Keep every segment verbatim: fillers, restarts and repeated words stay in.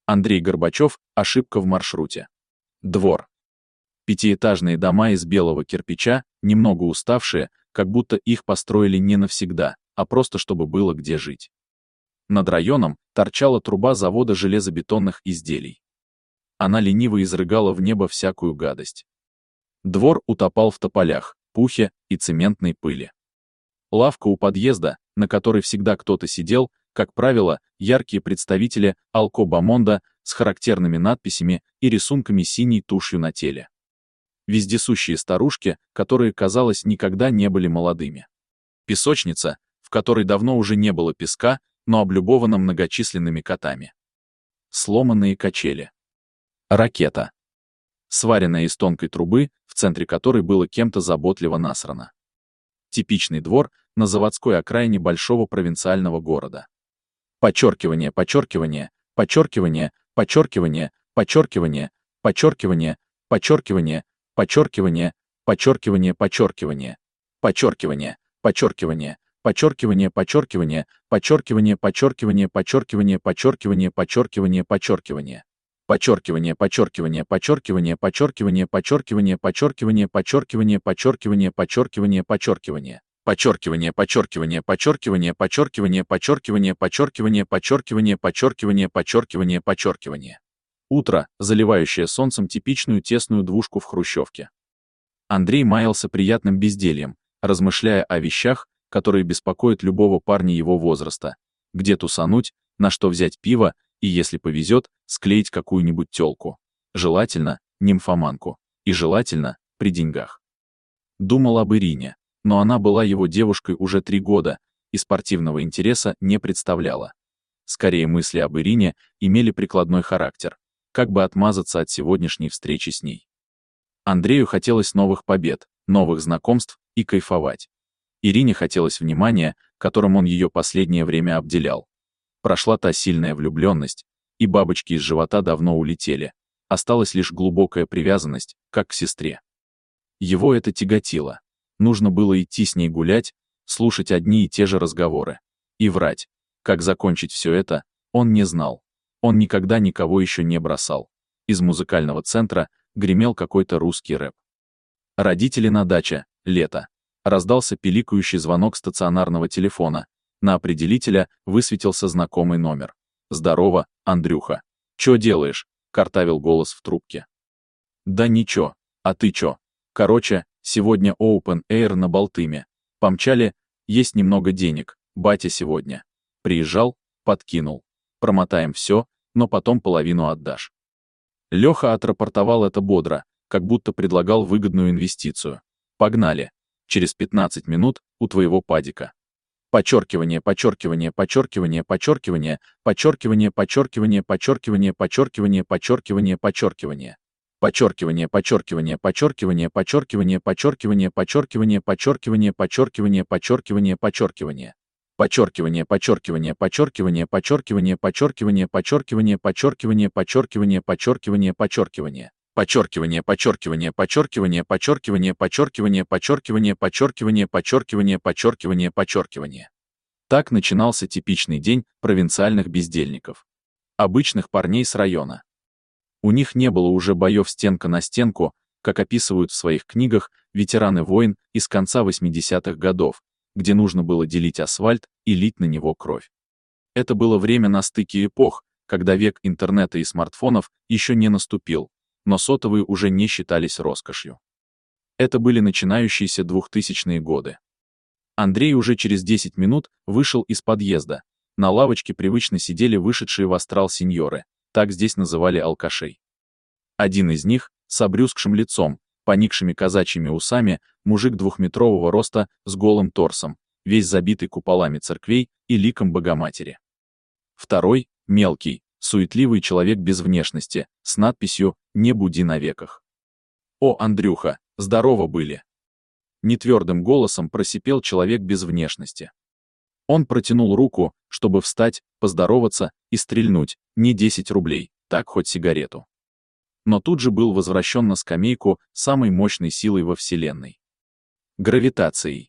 Андрей Горбачев. Ошибка в маршруте. Двор. Пятиэтажные дома из белого кирпича, немного уставшие, как будто их построили не навсегда, а просто чтобы было где жить. Над районом торчала труба завода железобетонных изделий. Она лениво изрыгала в небо всякую гадость. Двор утопал в тополях, пухе и цементной пыли. Лавка у подъезда, на которой всегда кто-то сидел, как правило, яркие представители алкобомонда с характерными надписями и рисунками синей тушью на теле. Вездесущие старушки, которые, казалось, никогда не были молодыми. Песочница, в которой давно уже не было песка, но облюбована многочисленными котами. Сломанные качели. Ракета. Сваренная из тонкой трубы, в центре которой было кем-то заботливо насрано. Типичный двор на заводской окраине большого провинциального города. Подчеркивание, подчеркивание, подчеркивание, подчеркивание, подчеркивание, подчеркивание, подчеркивание, подчеркивание, подчеркивание, подчеркивание, подчеркивание, подчеркивание, подчеркивание, подчеркивание, подчеркивание, подчеркивание, подчеркивание, подчеркивание, подчеркивание, подчеркивание. Подчеркивание, подчеркивание, подчеркивание, подчеркивание, подчеркивание, подчеркивание, подчеркивание, подчеркивание, подчеркивание, подчеркивание. Подчеркивание, подчеркивание, подчеркивание, подчеркивание, подчеркивание, подчеркивание, подчеркивание, подчеркивание, подчеркивание, подчеркивание. Утро, заливающее солнцем типичную тесную двушку в хрущевке. Андрей маялся приятным бездельем, размышляя о вещах, которые беспокоят любого парня его возраста. Где тусануть, на что взять пиво, и, если повезет, склеить какую-нибудь тёлку. Желательно, нимфоманку. И желательно, при деньгах. Думал об Ирине, но она была его девушкой уже три года, и спортивного интереса не представляла. Скорее, мысли об Ирине имели прикладной характер, как бы отмазаться от сегодняшней встречи с ней. Андрею хотелось новых побед, новых знакомств и кайфовать. Ирине хотелось внимания, которым он ее последнее время обделял. Прошла та сильная влюбленность, и бабочки из живота давно улетели. Осталась лишь глубокая привязанность, как к сестре. Его это тяготило. Нужно было идти с ней гулять, слушать одни и те же разговоры. И врать. Как закончить все это, он не знал. Он никогда никого еще не бросал. Из музыкального центра гремел какой-то русский рэп. Родители на даче, лето. Раздался пиликающий звонок стационарного телефона. На определителя высветился знакомый номер. «Здорово, Андрюха. Чё делаешь?» — картавил голос в трубке. «Да ничего. А ты чё? Короче, сегодня Open Air на Балтыме. Помчали, есть немного денег, батя сегодня. Приезжал, подкинул. Промотаем все, но потом половину отдашь». Леха отрапортовал это бодро, как будто предлагал выгодную инвестицию. «Погнали. Через пятнадцать минут у твоего падика». Подчеркивание, подчеркивание, подчеркивание, подчеркивание, подчеркивание, подчеркивание, подчеркивание, подчеркивание, подчеркивание, подчеркивание. Подчеркивание, подчеркивание, подчеркивание, подчеркивание, подчеркивание, подчеркивание, подчеркивание, подчеркивание, подчеркивание, подчеркивание. Подчеркивание, подчеркивание, подчеркивание, подчеркивание, подчеркивание, подчеркивание, подчеркивание, подчеркивание, подчеркивание, подчеркивание. Подчеркивание, подчеркивание, подчеркивание, подчеркивание, подчеркивание, подчеркивание, подчеркивание, подчеркивание, подчеркивание, подчеркивание. Так начинался типичный день провинциальных бездельников. Обычных парней с района. У них не было уже боев стенка на стенку, как описывают в своих книгах ветераны войн из конца восьмидесятых годов, где нужно было делить асфальт и лить на него кровь. Это было время на стыке эпох, когда век интернета и смартфонов еще не наступил, но сотовые уже не считались роскошью. Это были начинающиеся двухтысячные годы. Андрей уже через десять минут вышел из подъезда. На лавочке привычно сидели вышедшие в астрал сеньоры, так здесь называли алкашей. Один из них, с обрюзгшим лицом, поникшими казачьими усами, мужик двухметрового роста с голым торсом, весь забитый куполами церквей и ликом Богоматери. Второй, мелкий, суетливый человек без внешности, с надписью «Не буди на веках». «О, Андрюха, здорово были!» Нетвердым голосом просипел человек без внешности. Он протянул руку, чтобы встать, поздороваться и стрельнуть, не десять рублей, так хоть сигарету. Но тут же был возвращен на скамейку самой мощной силой во Вселенной. Гравитацией.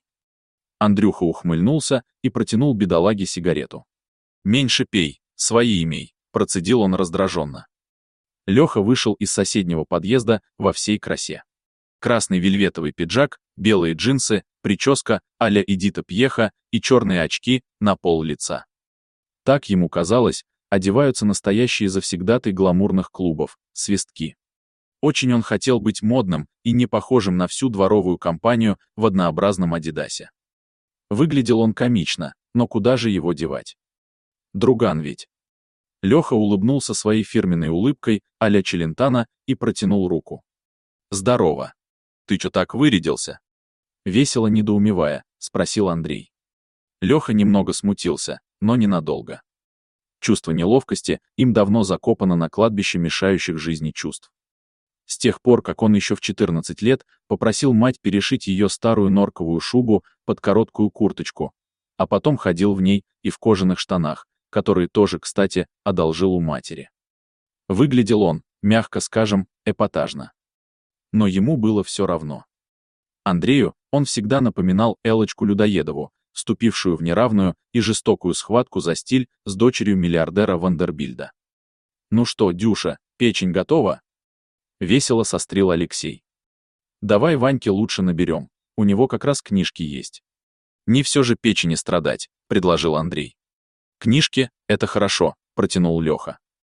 Андрюха ухмыльнулся и протянул бедолаге сигарету. «Меньше пей, свои имей», процедил он раздраженно. Леха вышел из соседнего подъезда во всей красе. Красный вельветовый пиджак, белые джинсы, прическа а-ля Эдита Пьеха и черные очки на пол лица. Так ему казалось, одеваются настоящие завсегдаты гламурных клубов, свистки. Очень он хотел быть модным и не похожим на всю дворовую компанию в однообразном адидасе. Выглядел он комично, но куда же его девать? Друган ведь. Леха улыбнулся своей фирменной улыбкой а-ля Челентано и протянул руку. «Здорово. Ты чё так вырядился?» Весело недоумевая, спросил Андрей. Леха немного смутился, но ненадолго. Чувство неловкости им давно закопано на кладбище мешающих жизни чувств. С тех пор, как он еще в четырнадцать лет попросил мать перешить ее старую норковую шубу под короткую курточку, а потом ходил в ней и в кожаных штанах, которые тоже, кстати, одолжил у матери. Выглядел он, мягко скажем, эпатажно. Но ему было все равно. Андрею он всегда напоминал Эллочку Людоедову, вступившую в неравную и жестокую схватку за стиль с дочерью миллиардера Вандербильда. «Ну что, Дюша, печень готова?» — весело сострил Алексей. «Давай Ваньке лучше наберем, у него как раз книжки есть». «Не все же печени страдать», — предложил Андрей. «Книжки — это хорошо», — протянул Леха.